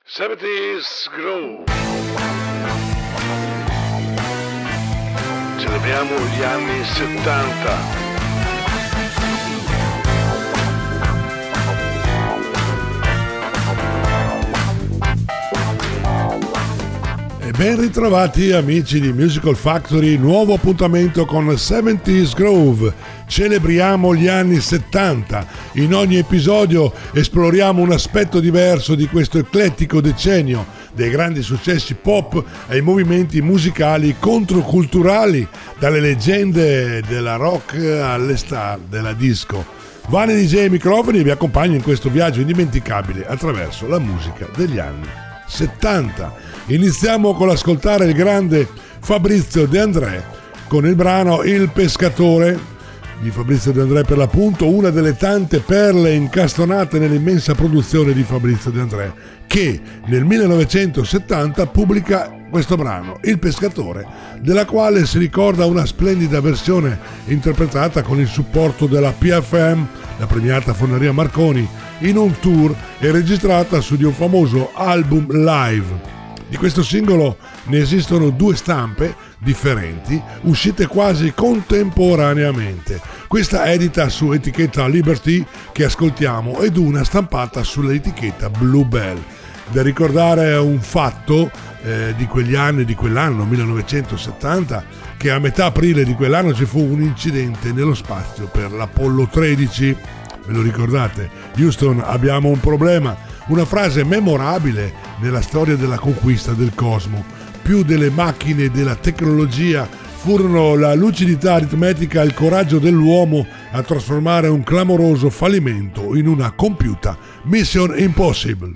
70's Groove. Celebriamo gli anni 70. E ben ritrovati amici di Musical Factory, nuovo appuntamento con 70's Groove. Celebriamo gli anni 70. In ogni episodio esploriamo un aspetto diverso di questo eclettico decennio, dai grandi successi pop ai movimenti musicali controculturali, dalle leggende della rock alle star della disco. Vane DJ ai microfoni vi accompagno in questo viaggio indimenticabile attraverso la musica degli anni 70. Iniziamo con l'ascoltare il grande Fabrizio De André con il brano Il Pescatore di Fabrizio De André, per l'appunto una delle tante perle incastonate nell'immensa produzione di Fabrizio De André, che nel 1970 pubblica questo brano, Il Pescatore, della quale si ricorda una splendida versione interpretata con il supporto della PFM, la premiata Forneria Marconi, in un tour e registrata su di un famoso album live. Di questo singolo ne esistono due stampe differenti, uscite quasi contemporaneamente. Questa edita su etichetta Liberty, che ascoltiamo, ed una stampata sull'etichetta Bluebell. Da ricordare un fatto di quegli anni, di quell'anno 1970, che a metà aprile di quell'anno ci fu un incidente nello spazio per l'Apollo 13. Ve lo ricordate? Houston, abbiamo un problema. Una frase memorabile nella storia della conquista del cosmo. Più delle macchine e della tecnologia furono la lucidità aritmetica e il coraggio dell'uomo a trasformare un clamoroso fallimento in una compiuta Mission Impossible.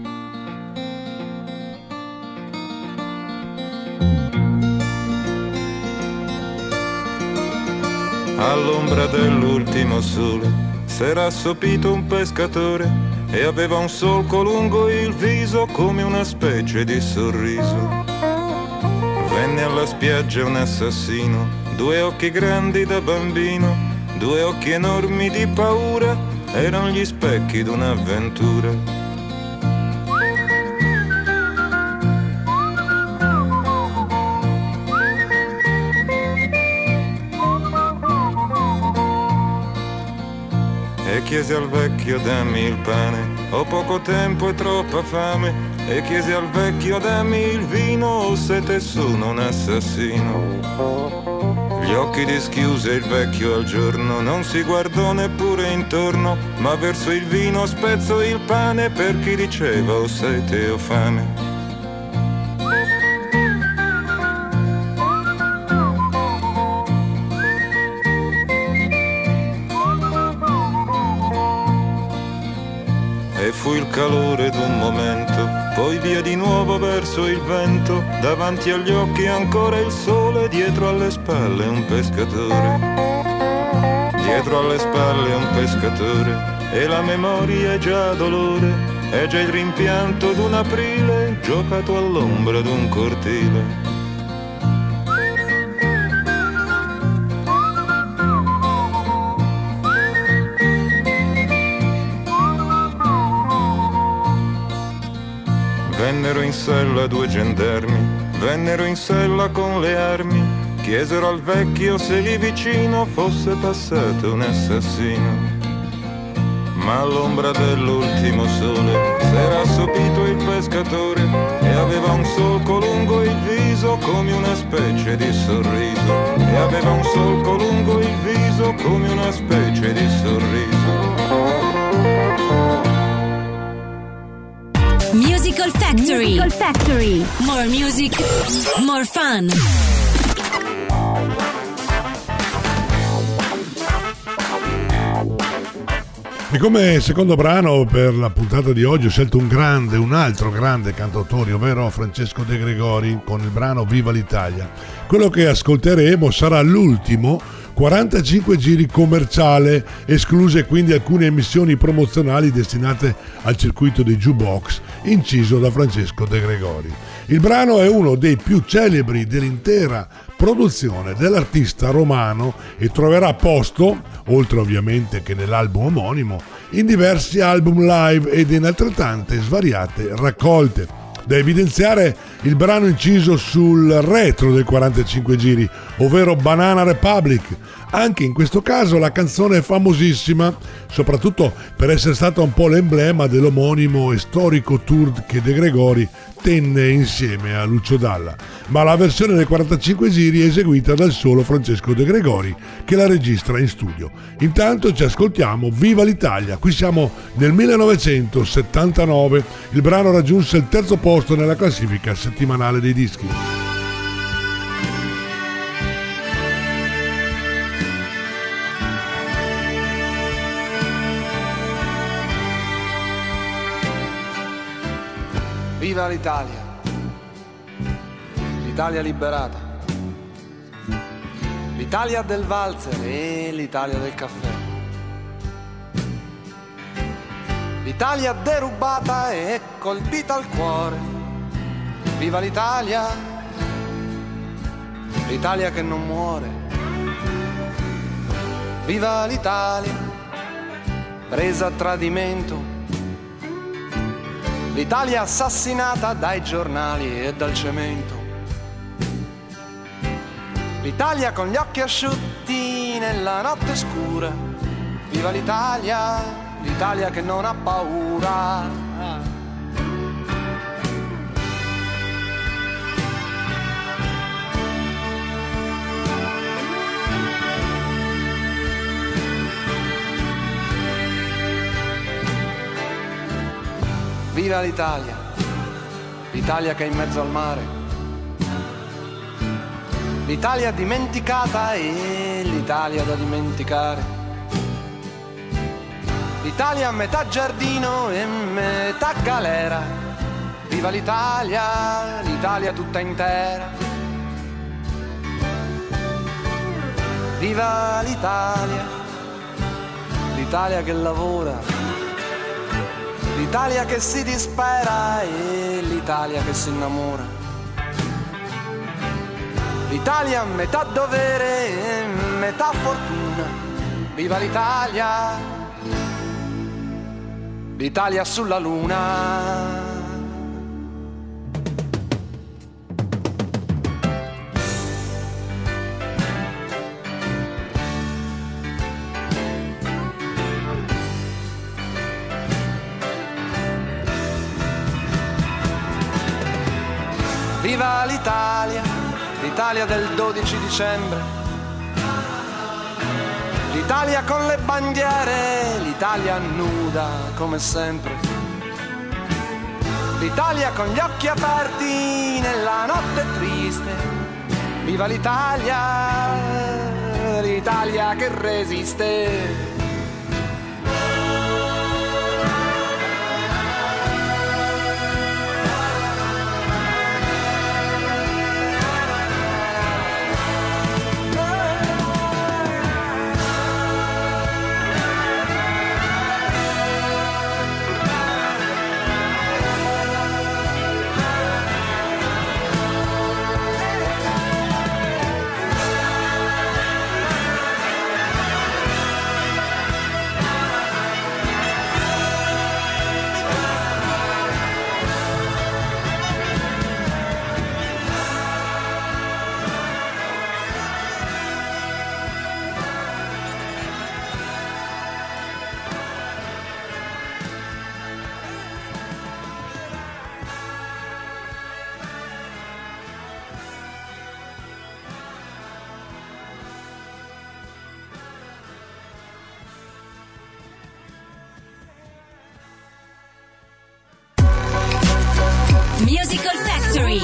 All'ombra dell'ultimo sole s'era assopito un pescatore e aveva un solco lungo il viso come una specie di sorriso. Venne alla spiaggia un assassino, due occhi grandi da bambino, due occhi enormi di paura, erano gli specchi d'un'avventura. E chiese al vecchio dammi il pane, ho poco tempo e troppa fame. E chiese al vecchio dammi il vino, ho sete e sono un assassino. Gli occhi dischiuse il vecchio al giorno, non si guardò neppure intorno, ma verso il vino spezzò il pane per chi diceva ho sete o fame. E fu il calore d'un momento, poi via di nuovo verso il vento, davanti agli occhi ancora il sole, dietro alle spalle un pescatore. Dietro alle spalle un pescatore, e la memoria è già dolore, è già il rimpianto d'un aprile, giocato all'ombra d'un cortile. Vennero in sella due gendarmi, vennero in sella con le armi, chiesero al vecchio se lì vicino fosse passato un assassino. Ma all'ombra dell'ultimo sole s'era assopito il pescatore e aveva un solco lungo il viso come una specie di sorriso. E aveva un solco lungo il viso come una specie di sorriso. Musical Factory. Musical Factory. More music, more fun. E come secondo brano per la puntata di oggi ho scelto un altro grande cantautore, ovvero Francesco De Gregori, con il brano Viva l'Italia. Quello che ascolteremo sarà l'ultimo 45 giri commerciale, escluse quindi alcune emissioni promozionali destinate al circuito dei jukebox, inciso da Francesco De Gregori. Il brano è uno dei più celebri dell'intera produzione dell'artista romano e troverà posto, oltre ovviamente che nell'album omonimo, in diversi album live ed in altrettante svariate raccolte. Da evidenziare il brano inciso sul retro del 45 giri, ovvero Banana Republic. Anche in questo caso la canzone è famosissima, soprattutto per essere stata un po' l'emblema dell'omonimo e storico tour che De Gregori tenne insieme a Lucio Dalla, ma la versione del 45 giri è eseguita dal solo Francesco De Gregori, che la registra in studio. Intanto ci ascoltiamo Viva l'Italia. Qui siamo nel 1979, il brano raggiunse il terzo posto nella classifica settimanale dei dischi. Viva l'Italia, l'Italia liberata, l'Italia del valzer e l'Italia del caffè, l'Italia derubata e colpita al cuore. Viva l'Italia, l'Italia che non muore. Viva l'Italia, presa a tradimento, l'Italia assassinata dai giornali e dal cemento. L'Italia con gli occhi asciutti nella notte scura. Viva l'Italia, l'Italia che non ha paura. Viva l'Italia, l'Italia che è in mezzo al mare, l'Italia dimenticata e l'Italia da dimenticare, l'Italia a metà giardino e metà galera. Viva l'Italia, l'Italia tutta intera. Viva l'Italia, l'Italia che lavora, l'Italia che si dispera e l'Italia che si innamora, l'Italia a metà dovere e metà fortuna. Viva l'Italia, l'Italia sulla luna. Viva l'Italia, l'Italia del 12 dicembre, l'Italia con le bandiere, l'Italia nuda come sempre, l'Italia con gli occhi aperti nella notte triste. Viva l'Italia, l'Italia che resiste. Musical Factory.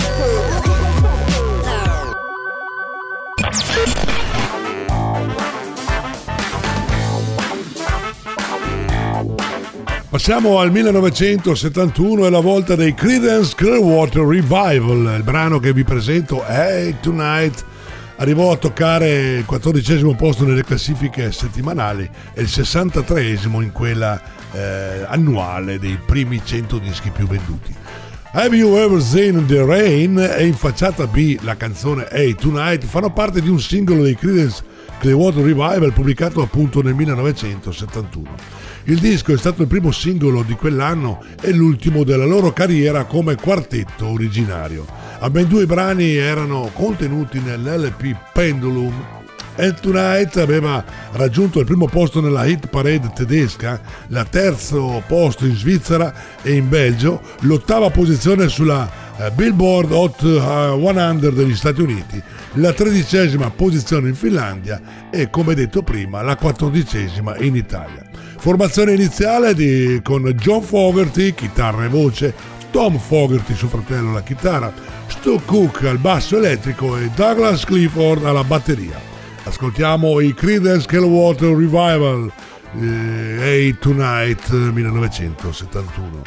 Passiamo al 1971 e la volta dei Creedence Clearwater Revival. Il brano che vi presento, Hey Tonight, arrivò a toccare il 14° posto nelle classifiche settimanali e il 63° in quella annuale dei primi 100 dischi più venduti. Have You Ever Seen the Rain e in facciata B la canzone Hey Tonight fanno parte di un singolo dei Creedence Clearwater Revival, pubblicato appunto nel 1971. Il disco è stato il primo singolo di quell'anno e l'ultimo della loro carriera come quartetto originario. A ben 2 brani erano contenuti nell'LP Pendulum. And Tonight aveva raggiunto il primo posto nella hit parade tedesca, la terzo posto in Svizzera e in Belgio, l'8ª posizione sulla Billboard Hot 100 degli Stati Uniti, la 13ª posizione in Finlandia e, come detto prima, la 14ª in Italia. Formazione iniziale con John Fogerty, chitarra e voce, Tom Fogerty, suo fratello, alla chitarra, Stu Cook al basso elettrico e Douglas Clifford alla batteria. Ascoltiamo i Creedence Clearwater Revival, Hey Tonight 1971.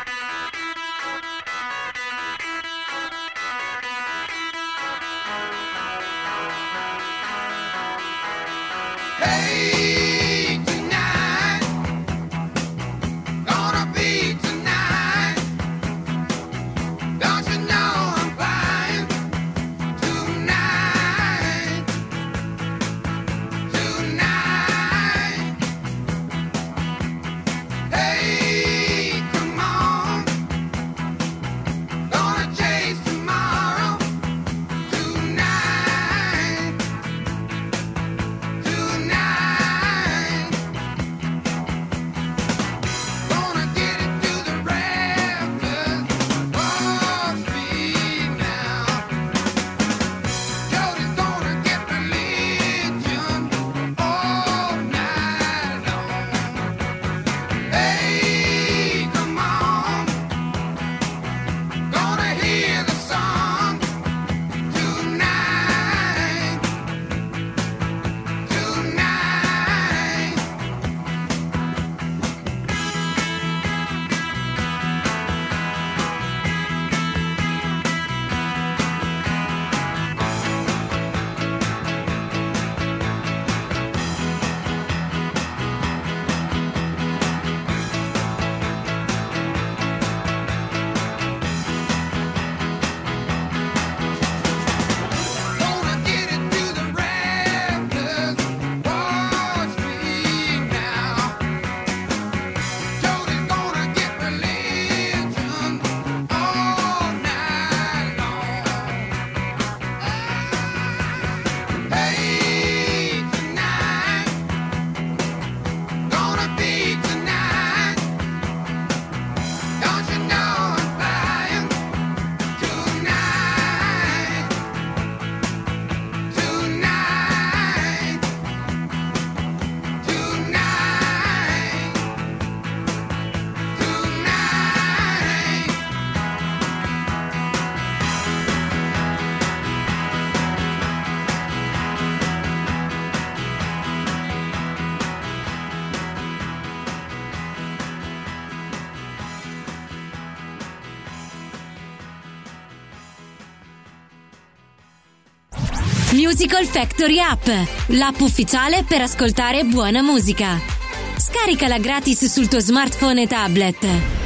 Musical Factory App, l'app ufficiale per ascoltare buona musica. Scaricala gratis sul tuo smartphone e tablet.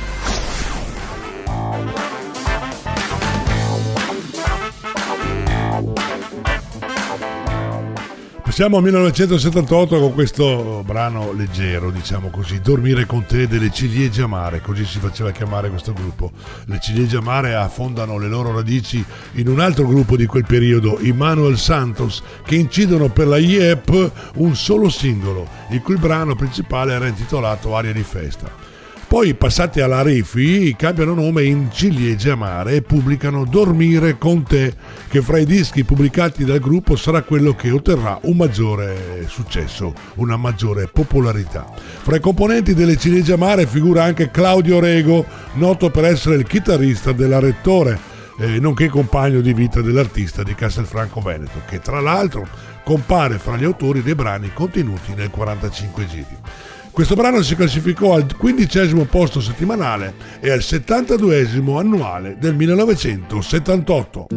Siamo al 1978 con questo brano leggero, diciamo così, Dormire con te delle Ciliegie Amare, così si faceva chiamare questo gruppo. Le Ciliegie Amare affondano le loro radici in un altro gruppo di quel periodo, i Manuel Santos, che incidono per la IEP un solo singolo, il cui brano principale era intitolato Aria di festa. Poi, passati alla Refi, cambiano nome in Ciliegie Amare e pubblicano Dormire con te, che fra i dischi pubblicati dal gruppo sarà quello che otterrà un maggiore successo, una maggiore popolarità. Fra i componenti delle Ciliegie Amare figura anche Claudio Rego, noto per essere il chitarrista della Rettore, nonché compagno di vita dell'artista di Castelfranco Veneto, che tra l'altro compare fra gli autori dei brani contenuti nel 45 giri. Questo brano si classificò al 15° posto settimanale e al 72° annuale del 1978.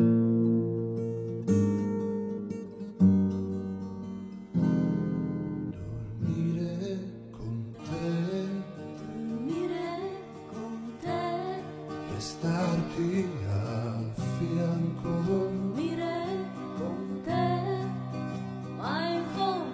Dormire con te, ma in fondo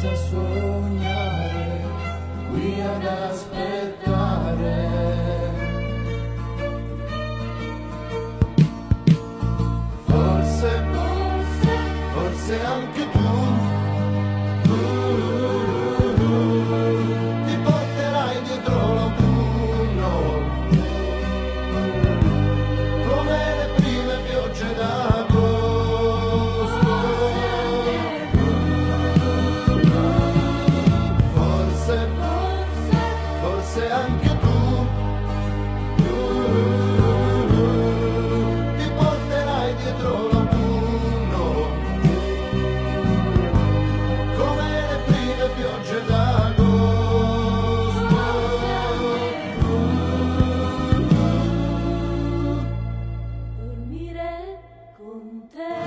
senza sognare, qui ad aspettare. Forse anche tu ti porterai dietro l'autunno, come le prime piogge d'agosto. Forse anche tu ti porterai dietro l'autunno, come le prime piogge d'agosto. Dormire con te,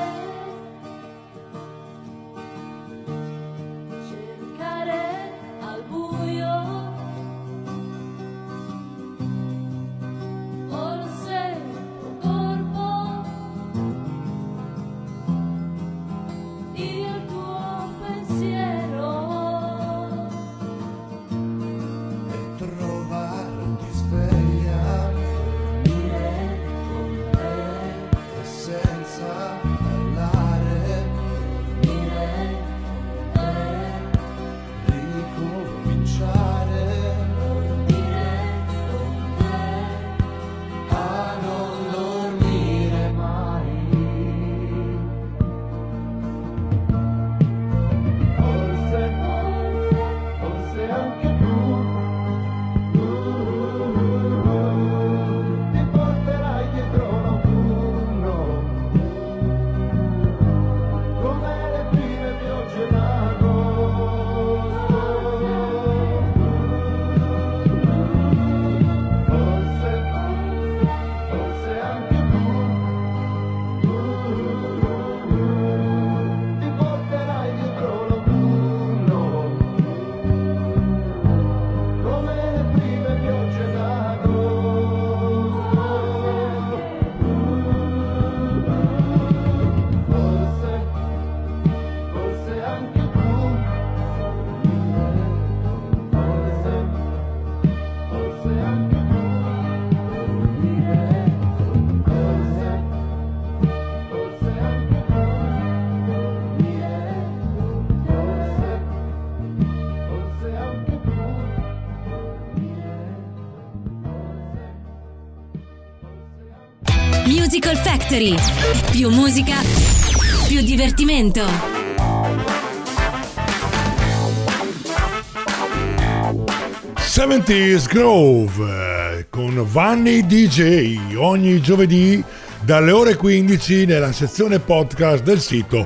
cercare al buio, forse un corpo, il tuo pensiero. E trovarti sveglia, Dormire con te, e senza parlare, dormire con te, ricominciare dormire con te. a non dormire mai. Forse anche tu ti porterai dietro l'autunno, come le prime piogge d'agosto. Forse anche tu ti porterai dietro l'autunno, come le prime piogge d'agosto. Forse anche tu, forse anche tu, forse anche tu, forse anche tu. Musical Factory. Più musica, più divertimento. '70s Groove con Vanni DJ ogni giovedì dalle ore 15 nella sezione podcast del sito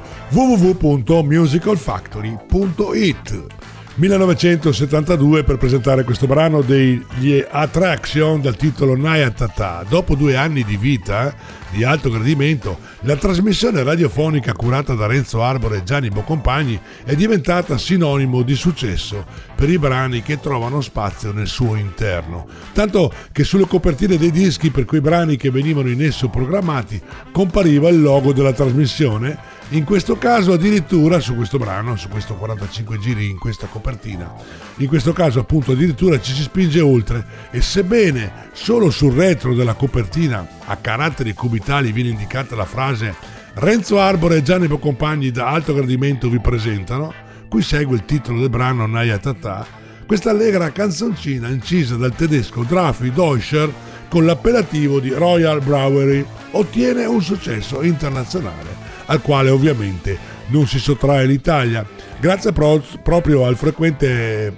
www.musicalfactory.it. 1972 per presentare questo brano degli Attraction dal titolo Naya Tata. Dopo 2 anni di vita di alto gradimento, la trasmissione radiofonica curata da Renzo Arbore e Gianni Boncompagni è diventata sinonimo di successo per i brani che trovano spazio nel suo interno, tanto che sulle copertine dei dischi per quei brani che venivano in esso programmati compariva il logo della trasmissione. In questo caso addirittura su questo brano, su questo 45 giri in questa copertina, in questo caso appunto addirittura ci si spinge oltre e sebbene solo sul retro della copertina a caratteri cubitali viene indicata la frase Renzo Arbore e Gianni Boncompagni da alto gradimento vi presentano, qui segue il titolo del brano Naya Tata, questa allegra canzoncina incisa dal tedesco Drafi Deutscher con l'appellativo di Royal Brewery ottiene un successo internazionale al quale ovviamente non si sottrae l'Italia, grazie proprio alla frequente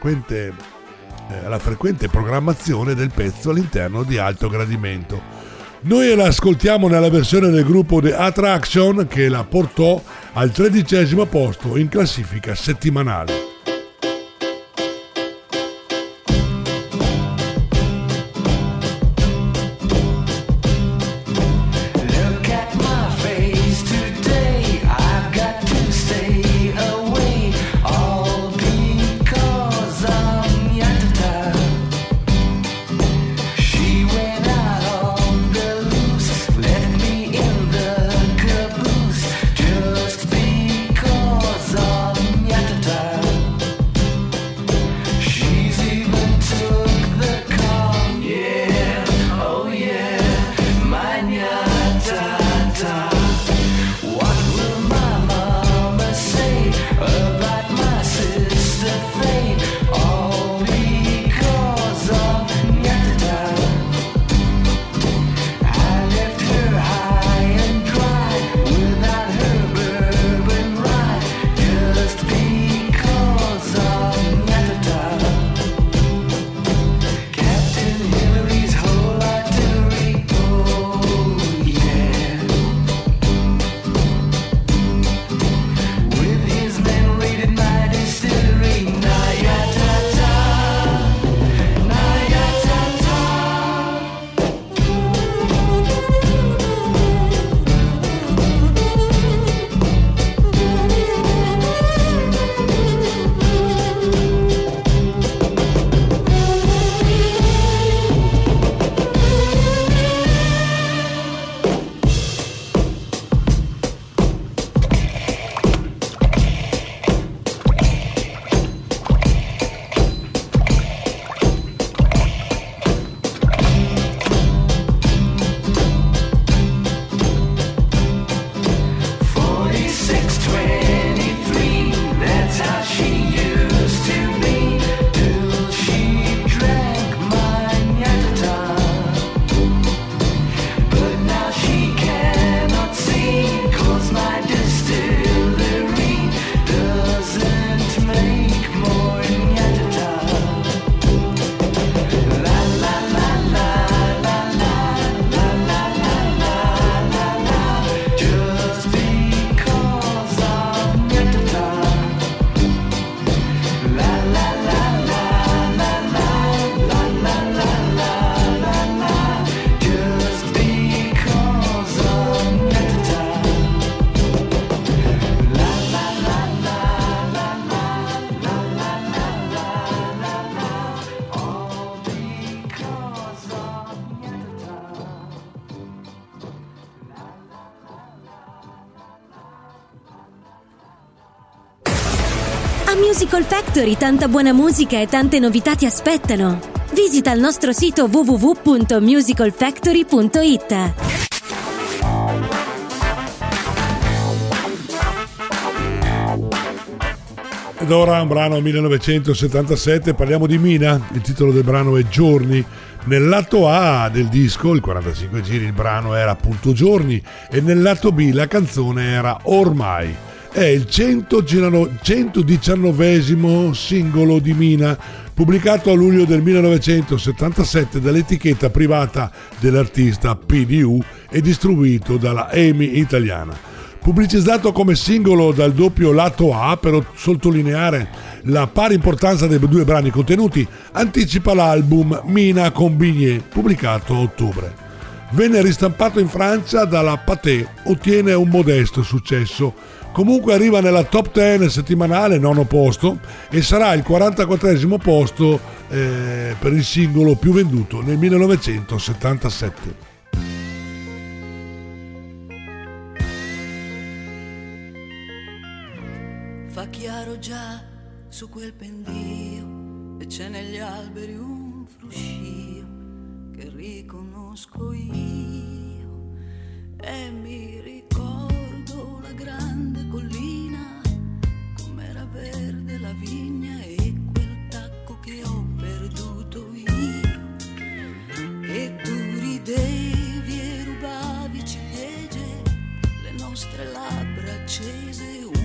programmazione del pezzo all'interno di alto gradimento. Noi la ascoltiamo nella versione del gruppo The Attraction che la portò al 13° posto in classifica settimanale. Just because of Nyatata. A Musical Factory tanta buona musica e tante novità ti aspettano. Visita il nostro sito www.musicalfactory.it. Ed ora un brano 1977, parliamo di Mina, il titolo del brano è Giorni. Nel lato A del disco, il 45 giri, il brano era appunto Giorni e nel lato B la canzone era Ormai. È il 119esimo singolo di Mina, pubblicato a luglio del 1977 dall'etichetta privata dell'artista PDU e distribuito dalla EMI italiana. Pubblicizzato come singolo dal doppio lato A, per sottolineare la pari importanza dei due brani contenuti, anticipa l'album Mina con Bigné, pubblicato a ottobre. Venne ristampato in Francia dalla Pathé, ottiene un modesto successo. Comunque arriva nella top 10 settimanale, 9° posto, e sarà il 44esimo posto per il singolo più venduto nel 1977. Fa chiaro già su quel pendio e c'è negli alberi un fruscio che riconosco io e mi ricordo la grande collina com'era verde la vigna e quel tacco che ho perduto io e tu ridevi e rubavi ciliegie, le nostre labbra accese,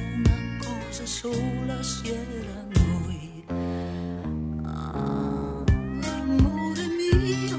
sola si era noi. Ah, amore mio,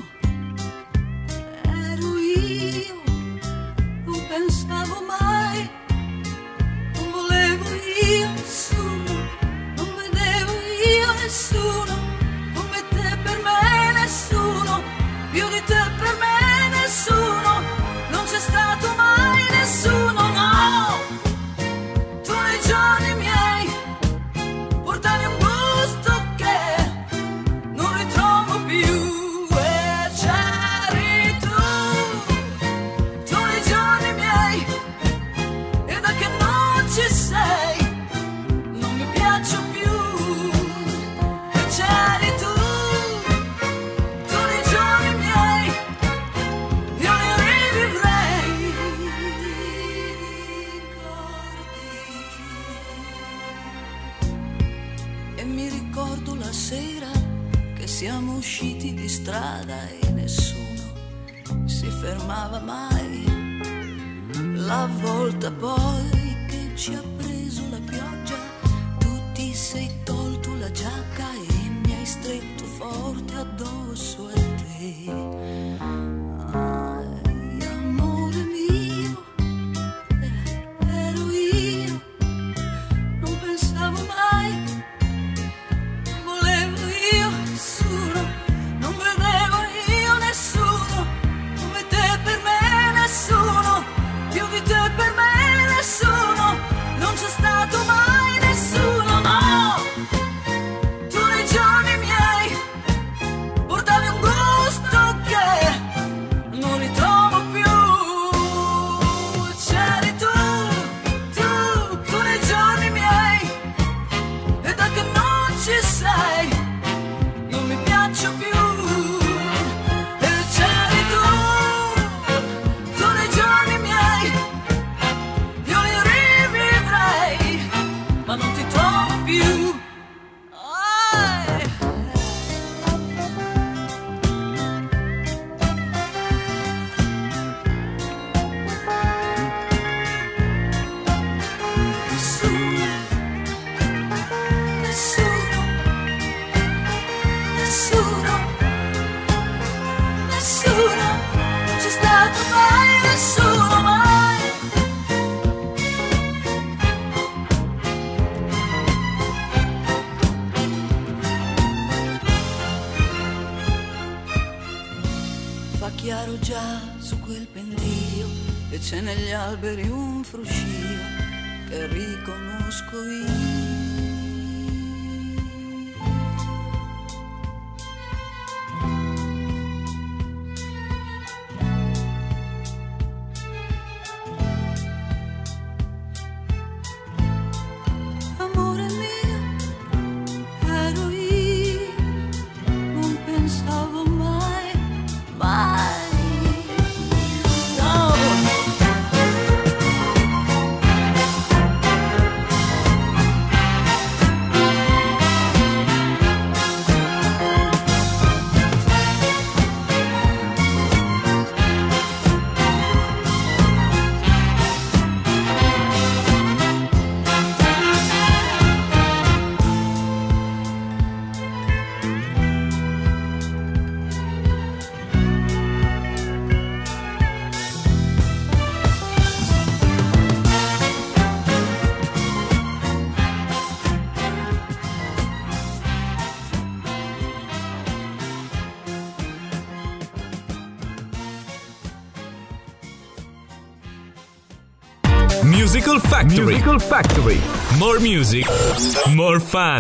ero io, non pensavo mai, non volevo io nessuno, non vedevo io nessuno, come te per me nessuno, più di te per me nessuno, non c'è stato mai nessuno, no. Tu nei giorni miei portavi un gusto che non ritrovo più e c'eri tu nei giorni miei e da che non ci sei non mi piaccio più e c'eri tu nei giorni miei io li rivivrei. E mi ricordo la sera che siamo usciti di strada e nessuno si fermava mai. La volta poi che ci ha preso la pioggia, tu ti sei tolto la giacca e mi hai stretto forte addosso a te. Ai, amore mio, ero io, non pensavo mai. Io nessuno, non vedevo io nessuno, come te per me nessuno, più di te per me nessuno, non c'è stato mai nessuno, no. Tu nei giorni miei portavi un gusto che non ritrovo più. C'eri tu nei giorni miei e da che non ci sei più e c'eri tu nei giorni miei io li rivivrei ma non ti trovo più. Fa chiaro già su quel pendio e c'è negli alberi un fruscio che riconosco io. Amore mio, Musical Factory. Musical Factory. More music, more fun.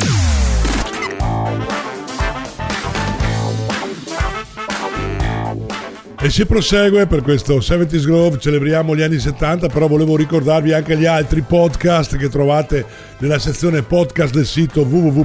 E si prosegue per questo 70's Groove, celebriamo gli anni 70, però volevo ricordarvi anche gli altri podcast che trovate nella sezione podcast del sito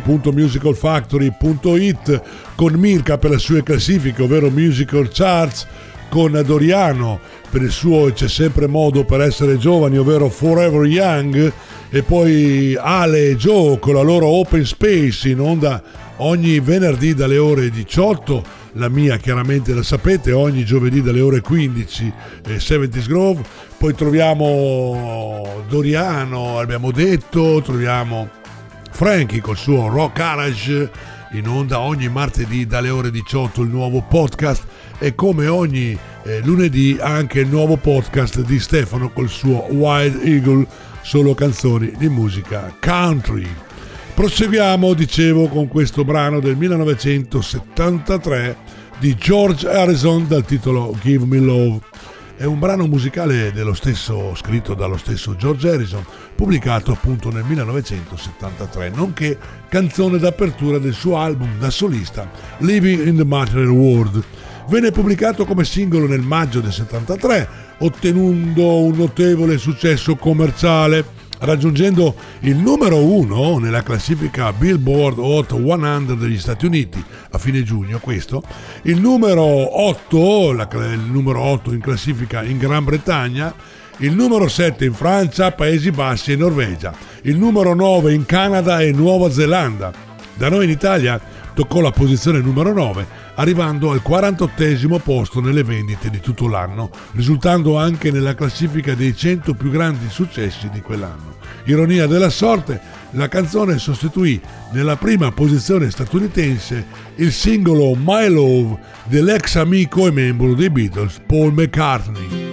www.musicalfactory.it, con Mirka per le sue classifiche, ovvero Musical Charts, con Doriano per il suo C'è sempre modo per essere giovani, ovvero Forever Young, e poi Ale e Joe con la loro Open Space, in onda ogni venerdì dalle ore 18, la mia chiaramente la sapete, ogni giovedì dalle ore 15, 70's Groove. Poi troviamo Doriano, abbiamo detto, troviamo Frankie col suo Rock Garage, in onda ogni martedì dalle ore 18 il nuovo podcast, e come ogni lunedì anche il nuovo podcast di Stefano col suo Wild Eagle, solo canzoni di musica country. Proseguiamo, dicevo, con questo brano del 1973 di George Harrison dal titolo Give Me Love. È un brano musicale dello stesso, scritto dallo stesso George Harrison, pubblicato appunto nel 1973, nonché canzone d'apertura del suo album da solista Living in the Material World. Venne pubblicato come singolo nel maggio del 73, ottenendo un notevole successo commerciale, raggiungendo il numero 1 nella classifica Billboard Hot 100 degli Stati Uniti a fine giugno, questo, il numero 8 in classifica in Gran Bretagna, il numero 7 in Francia, Paesi Bassi e Norvegia, il numero 9 in Canada e Nuova Zelanda. Da noi in Italia toccò la posizione numero 9, arrivando al 48esimo posto nelle vendite di tutto l'anno, risultando anche nella classifica dei 100 più grandi successi di quell'anno. Ironia della sorte, la canzone sostituì nella prima posizione statunitense il singolo My Love dell'ex amico e membro dei Beatles Paul McCartney.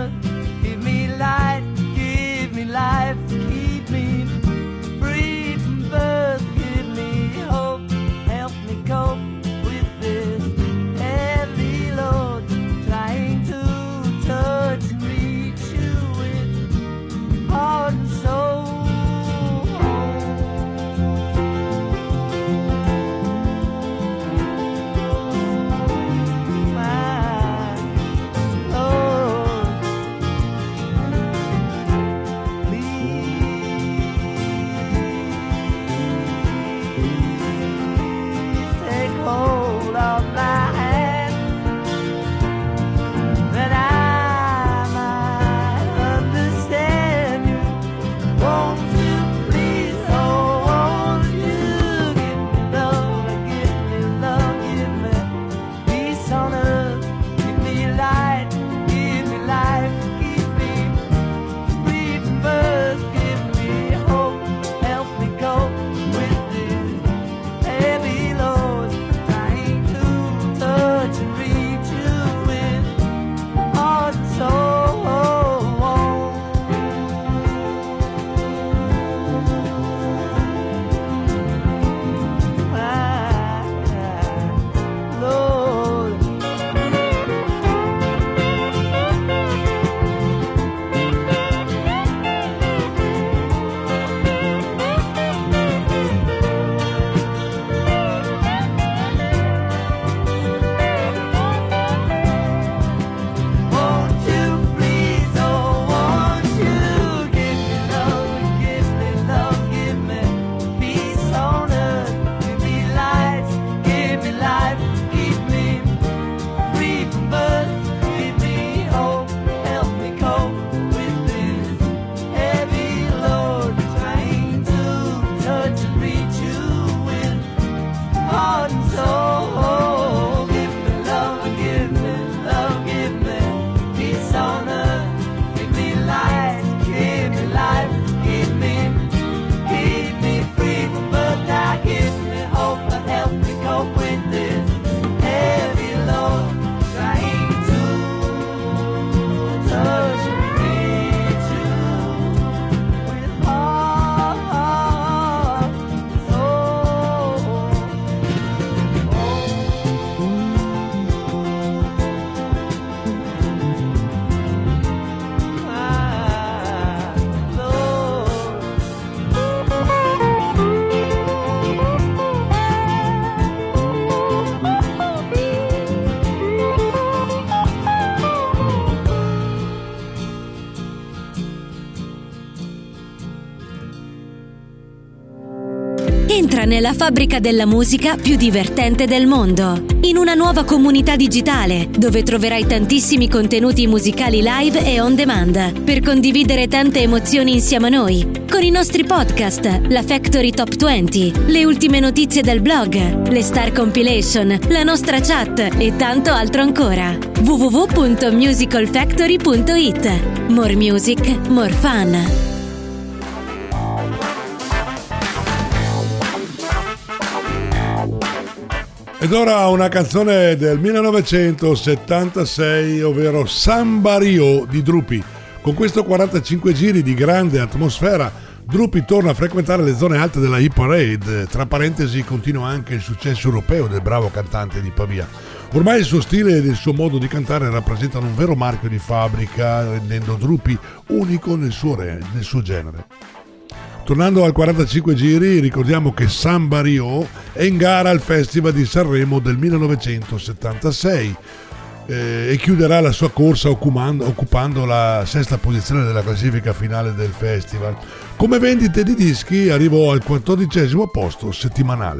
Keep me free nella fabbrica della musica più divertente del mondo, in una nuova comunità digitale dove troverai tantissimi contenuti musicali live e on demand per condividere tante emozioni insieme a noi, con i nostri podcast, la Factory Top 20, le ultime notizie del blog, le Star Compilation, la nostra chat e tanto altro ancora. www.musicalfactory.it. More music, more fun. Ed ora una canzone del 1976, ovvero Samba Rio di Drupi. Con questo 45 giri di grande atmosfera, Drupi torna a frequentare le zone alte della hit parade. Tra parentesi, continua anche il successo europeo del bravo cantante di Pavia. Ormai il suo stile ed il suo modo di cantare rappresentano un vero marchio di fabbrica, rendendo Drupi unico nel suo genere. Tornando al 45 giri, ricordiamo che Samba Rio è in gara al Festival di Sanremo del 1976 e chiuderà la sua corsa occupando la sesta posizione della classifica finale del festival. Come vendite di dischi arrivò al 14° posto settimanale.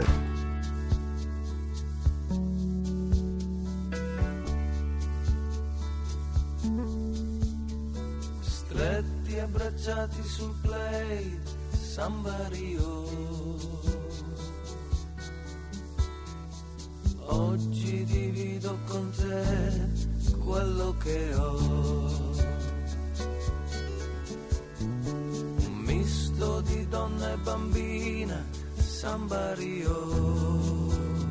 Stretti abbracciati sul play, Samba Rio. Oggi divido con te quello che ho. Un misto di donna e bambina, Samba Rio.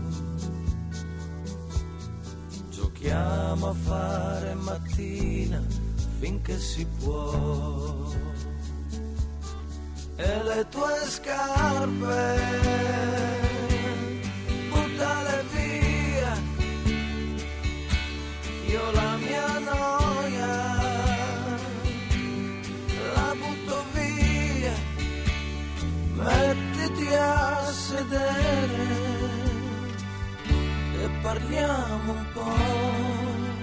Giochiamo a fare mattina finché si può. E le tue scarpe buttale via, io la mia noia la butto via, mettiti a sedere e parliamo un po'.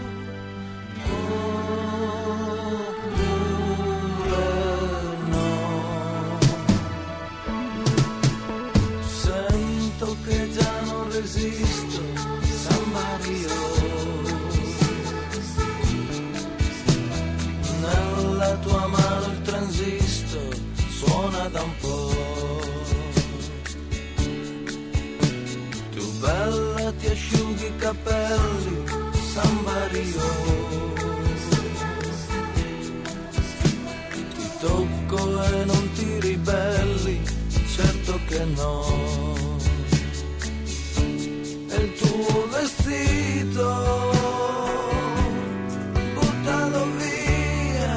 Che già non resisto, Samba Rio. Nella tua mano il transistor suona da un po'. Tu bella ti asciughi i capelli, Samba Rio. Ti tocco e non ti ribelli, certo che no. Il tuo vestito buttalo via,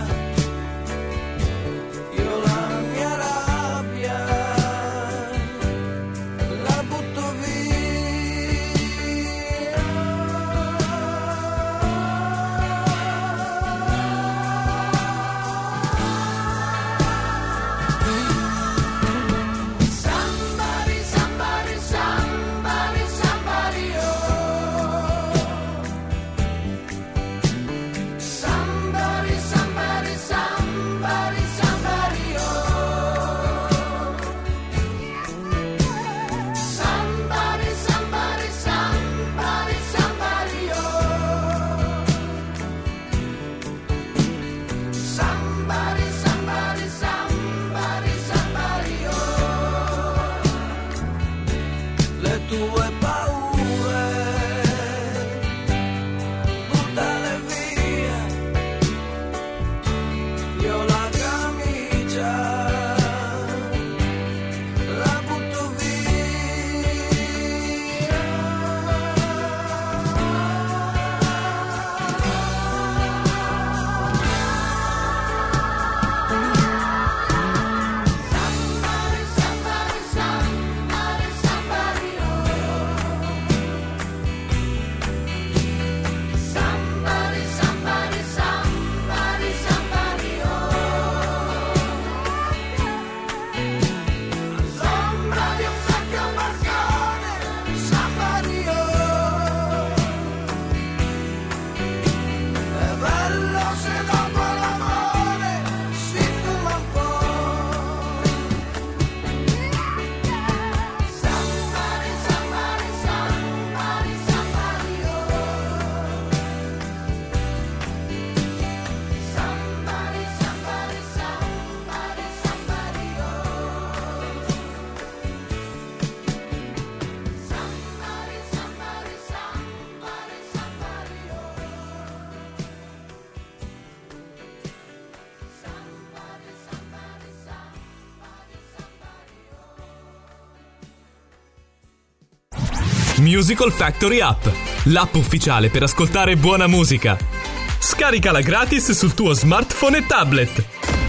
io la mia rabbia la butto via. Somebody, somebody, somebody, somebody, oh. Musical Factory App, l'app ufficiale per ascoltare buona musica. Scaricala gratis sul tuo smartphone e tablet.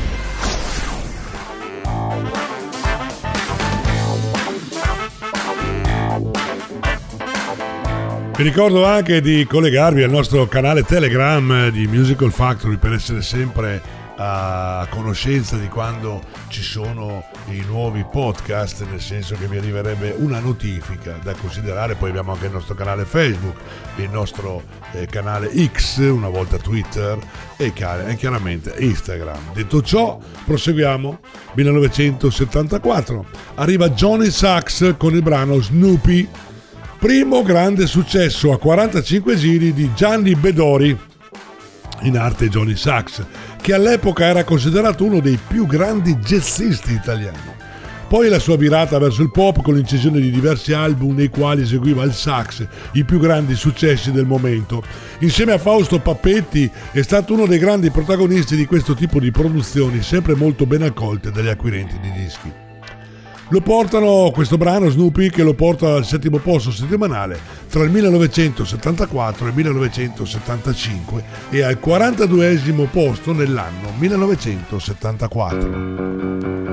Vi ricordo anche di collegarvi al nostro canale Telegram di Musical Factory per essere sempre a conoscenza di quando ci sono i nuovi podcast, nel senso che vi arriverebbe una notifica da considerare. Poi abbiamo anche il nostro canale Facebook, il nostro canale X, una volta Twitter, e chiaramente Instagram. Detto ciò, proseguiamo. 1974 arriva Johnny Sachs con il brano Snoopy, primo grande successo a 45 giri di Gianni Bedori, in arte Johnny Sachs, che all'epoca era considerato uno dei più grandi jazzisti italiani. Poi la sua virata verso il pop con l'incisione di diversi album nei quali eseguiva il sax i più grandi successi del momento. Insieme a Fausto Pappetti è stato uno dei grandi protagonisti di questo tipo di produzioni, sempre molto ben accolte dagli acquirenti di dischi. Questo brano Snoopy, che lo porta al 7° posto settimanale tra il 1974 e il 1975 e al 42° posto nell'anno 1974.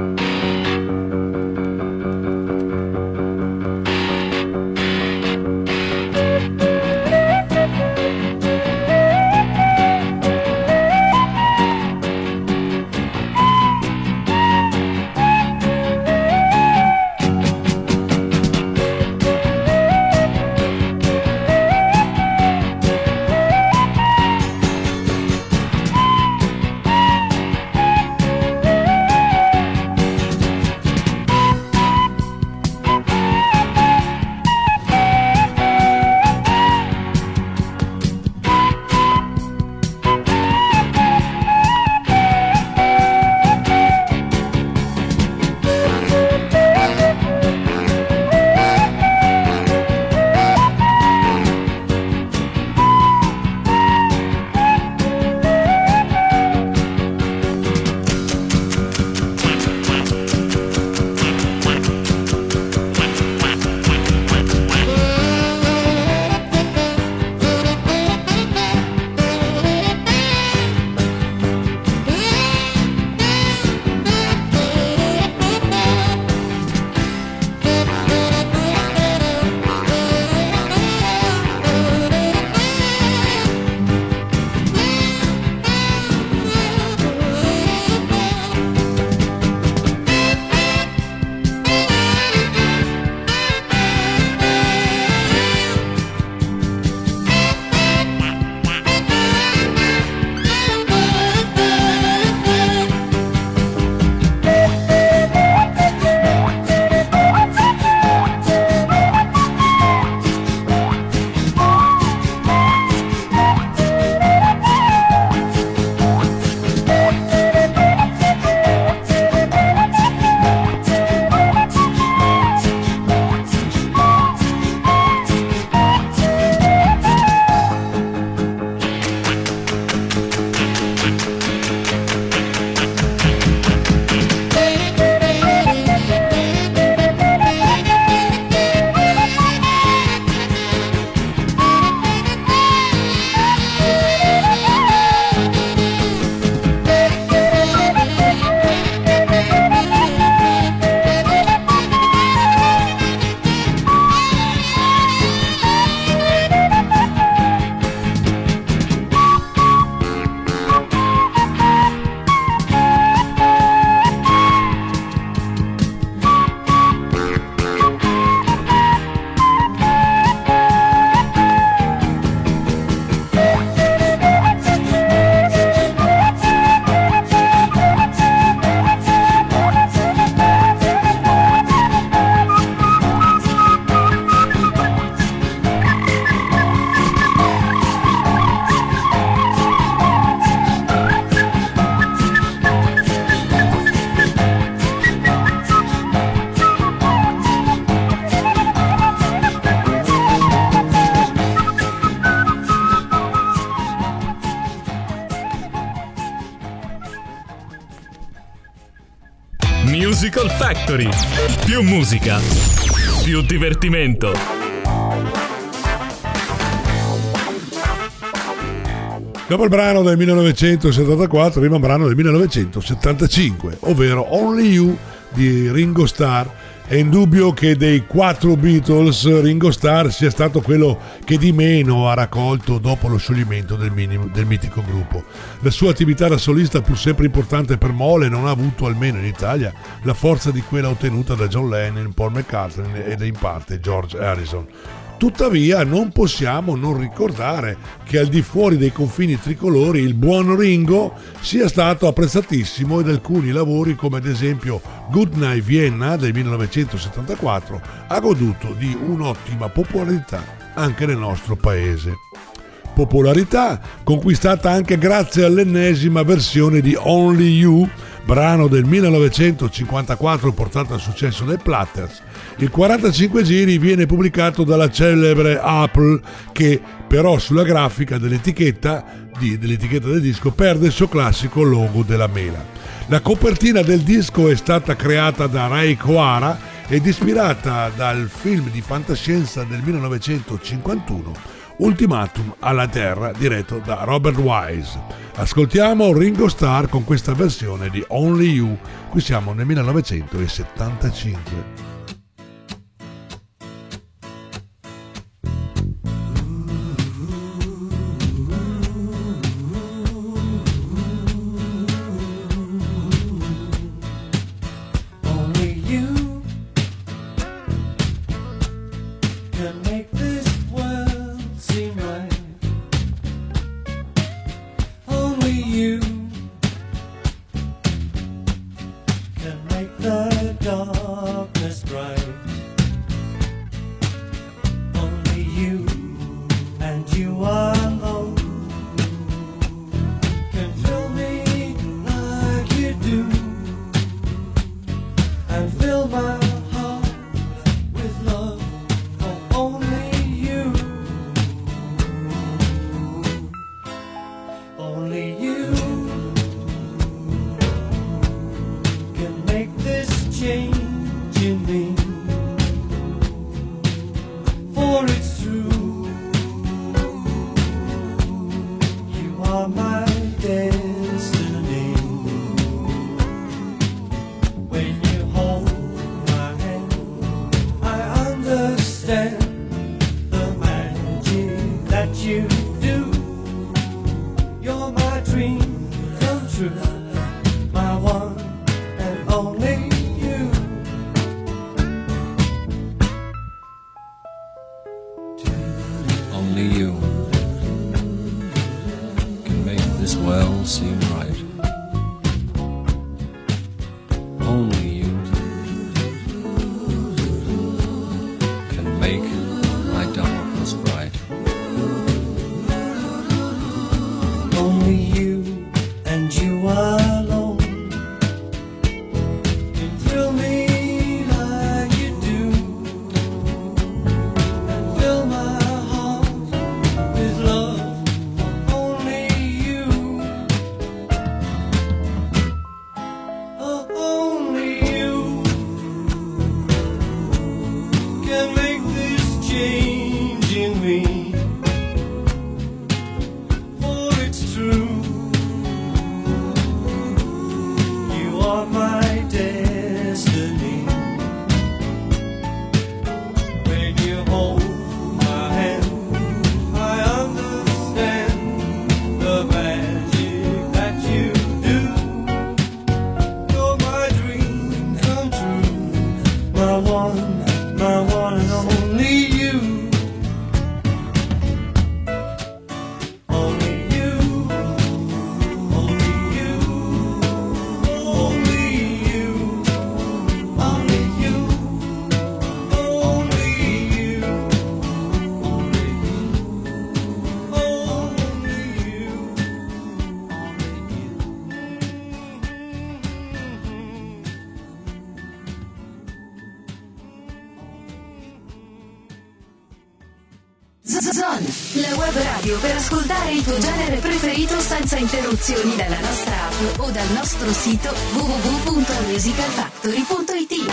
Musical Factory. Più musica, più divertimento. Dopo il brano del 1974 arriva un brano del 1975, ovvero Only You di Ringo Starr. È indubbio che dei 4 Beatles Ringo Starr sia stato quello che di meno ha raccolto dopo lo scioglimento del mitico gruppo. La sua attività da solista, pur sempre importante per Mole, non ha avuto, almeno in Italia, la forza di quella ottenuta da John Lennon, Paul McCartney ed in parte George Harrison. Tuttavia non possiamo non ricordare che al di fuori dei confini tricolori il buon Ringo sia stato apprezzatissimo ed alcuni lavori, come ad esempio Goodnight Vienna del 1974, ha goduto di un'ottima popolarità anche nel nostro paese. Popolarità conquistata anche grazie all'ennesima versione di Only You, brano del 1954 portato al successo dai Platters. Il 45 giri viene pubblicato dalla celebre Apple, che però sulla grafica dell'etichetta del disco perde il suo classico logo della mela. La copertina del disco è stata creata da Ray Coara ed ispirata dal film di fantascienza del 1951 Ultimatum alla Terra, diretto da Robert Wise. Ascoltiamo Ringo Starr con questa versione di Only You. Qui siamo nel 1975. La web radio per ascoltare il tuo genere preferito senza interruzioni dalla nostra app o dal nostro sito www.musicalfactory.it.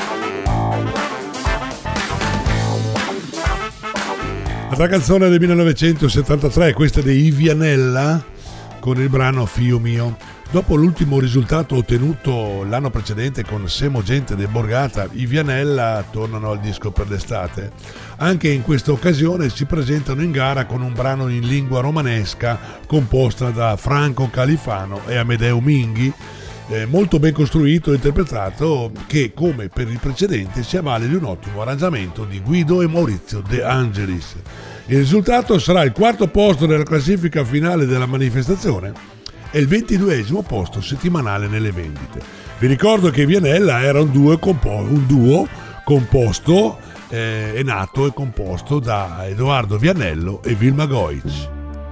Altra canzone del 1973, questa di Vianella, con il brano Fio Mio. Dopo l'ultimo risultato ottenuto l'anno precedente con Semo Gente de Borgata, i Vianella tornano al disco per l'estate. Anche in questa occasione si presentano in gara con un brano in lingua romanesca composta da Franco Califano e Amedeo Minghi, molto ben costruito e interpretato, che come per il precedente si avvale di un ottimo arrangiamento di Guido e Maurizio De Angelis. Il risultato sarà il quarto posto nella classifica finale della manifestazione e il 22esimo posto settimanale nelle vendite. Vi ricordo che Vianella era un duo composto è nato e composto da Edoardo Vianello e Vilma Goic.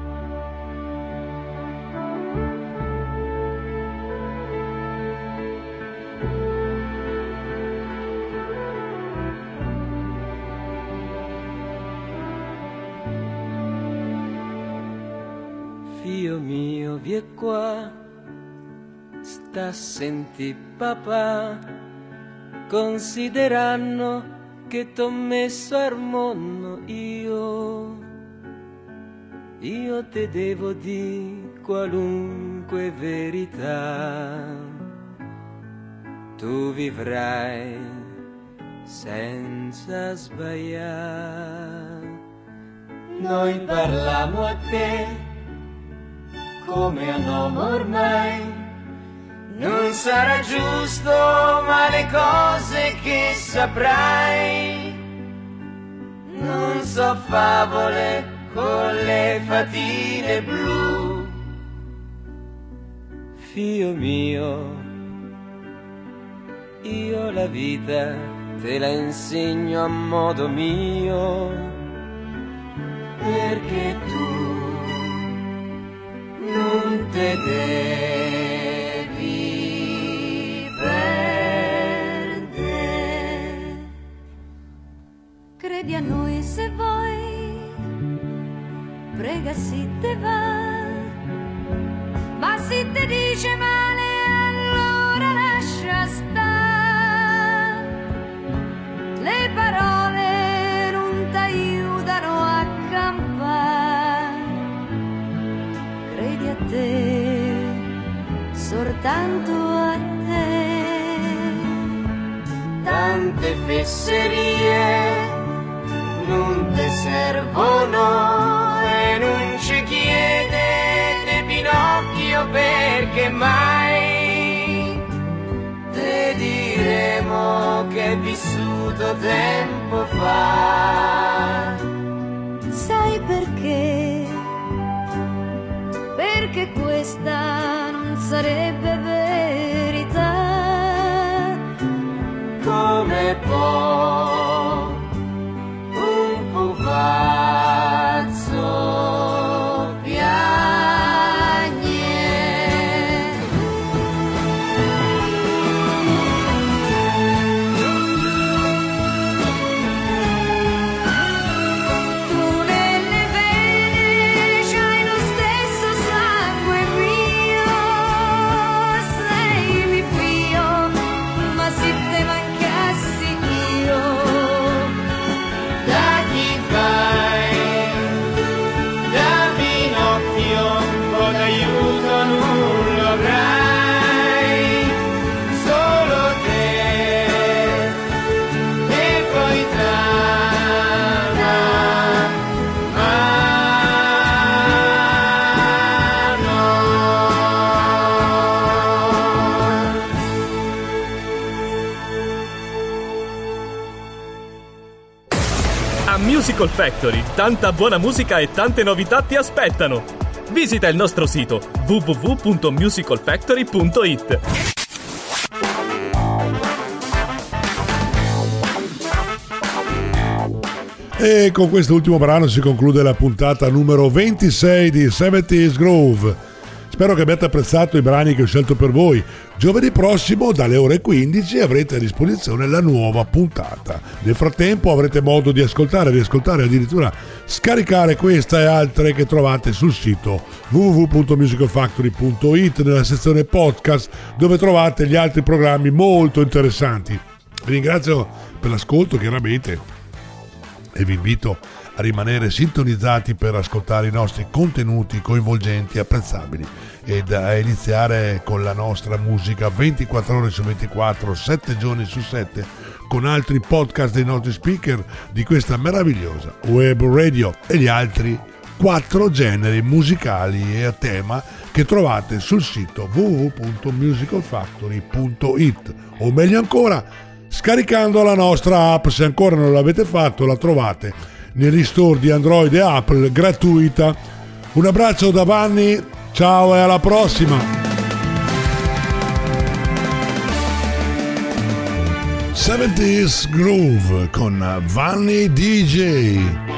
Figlio mio, vie qua, sta a senti papà, considerano che t'ho messo al mondo io te devo di qualunque verità, tu vivrai senza sbagliare. Noi parliamo a te come a nome ormai, non sarà giusto, ma le cose che saprai non so favole con le fatine blu. Figlio mio, io la vita te la insegno a modo mio, perché tu non te devi perdere. Credi a noi se vuoi, prega si te va, ma se te dice male allora lascia stare. Le parole non t'aiutano a campare, credi a te, soltanto a te. Tante fesserie non te servono e non ci chiedete Pinocchio perché mai te diremo che hai vissuto tempo fa. Sai perché? Perché questa non sarebbe verità. Come può un pupazzo piagne? Tu nelle vene c'hai lo stesso sangue mio, sei mi fio, ma se te mancassi io, Da chi vai? Da Pinocchio un po' d'aiuto non lo avrai, solo te e poi A Musical Factory, tanta buona musica e tante novità ti aspettano. Visita il nostro sito www.musicalfactory.it. E con questo ultimo brano si conclude la puntata numero 26 di 70's Groove. Spero che abbiate apprezzato i brani che ho scelto per voi. Giovedì prossimo dalle ore 15 avrete a disposizione la nuova puntata. Nel frattempo avrete modo di ascoltare, riascoltare, addirittura scaricare questa e altre che trovate sul sito www.musicalfactory.it nella sezione podcast, dove trovate gli altri programmi molto interessanti. Vi ringrazio per l'ascolto chiaramente e vi invito rimanere sintonizzati per ascoltare i nostri contenuti coinvolgenti e apprezzabili ed a iniziare con la nostra musica 24 ore su 24, 7 giorni su 7, con altri podcast dei nostri speaker di questa meravigliosa web radio e gli altri 4 generi musicali e a tema che trovate sul sito www.musicalfactory.it, o meglio ancora scaricando la nostra app. Se ancora non l'avete fatto, la trovate negli store di Android e Apple, gratuita. Un abbraccio da Vanni, ciao e alla prossima. 70s Groove con Vanni DJ.